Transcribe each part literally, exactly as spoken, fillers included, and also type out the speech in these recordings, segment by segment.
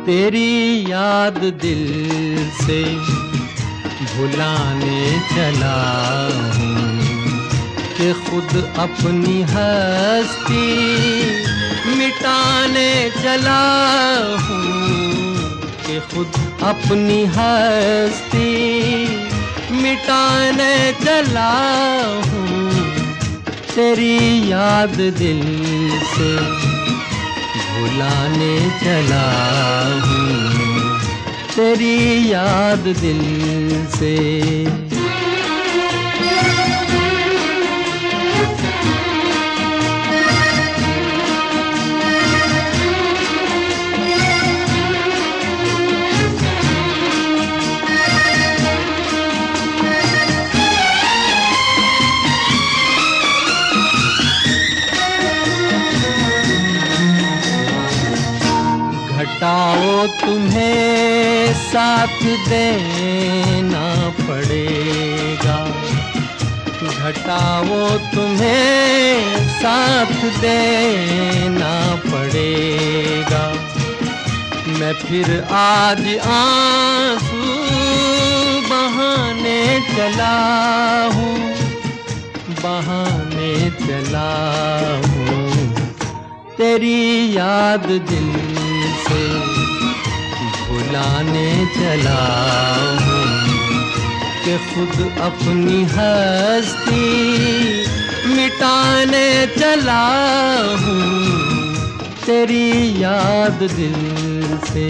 तेरी याद दिल से भुलाने चला हूँ कि खुद अपनी हस्ती मिटाने चला हूँ कि खुद अपनी हस्ती मिटाने चला हूँ। तेरी याद दिल से भुलाने चला हूँ, तेरी याद दिल से। घटाओ तुम्हें साथ देना पड़ेगा, घटाओ तुम्हें साथ देना पड़ेगा। मैं फिर आज आंसू बहाने चला हूँ, बहाने चला हूँ। तेरी याद दिल से भुलाने चला हूँ कि खुद अपनी हस्ती मिटाने चला हूँ। तेरी याद दिल से।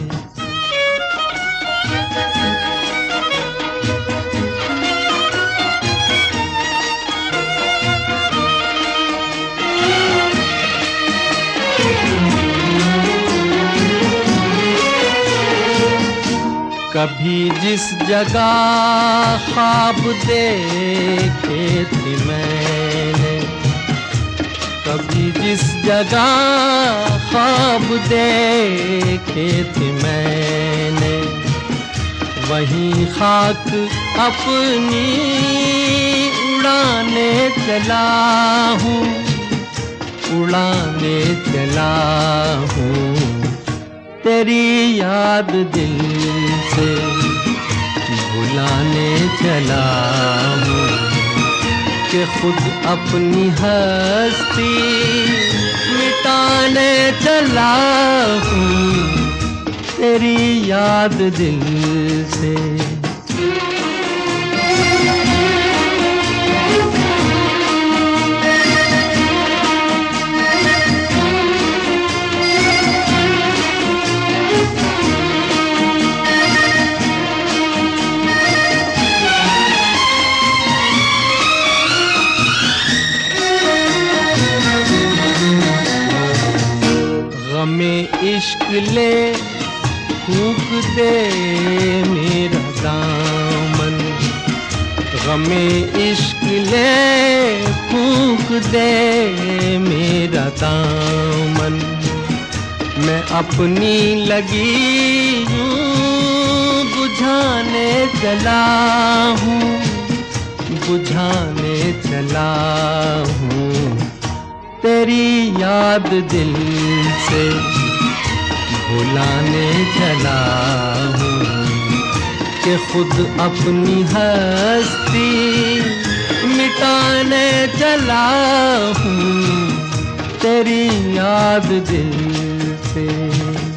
कभी जिस जगह ख्वाब देखे थे मैंने, कभी जिस जगह ख्वाब देखे थे मैंने, वहीं खाक अपनी उड़ाने चला हूँ, उड़ाने चला हूँ। तेरी याद दिल से भुलाने चला हूँ कि खुद अपनी हस्ती मिटाने चला हूँ। तेरी याद दिल से। गमे इश्क ले फूंक दे मेरा दामन, गमे इश्क ले फूंक दे मेरा दामन। मैं अपनी लगी यूं बुझाने चला हूँ, बुझाने चला हूँ। तेरी याद दिल से भुलाने चला हूँ कि खुद अपनी हस्ती मिटाने चला हूँ। तेरी याद दिल से।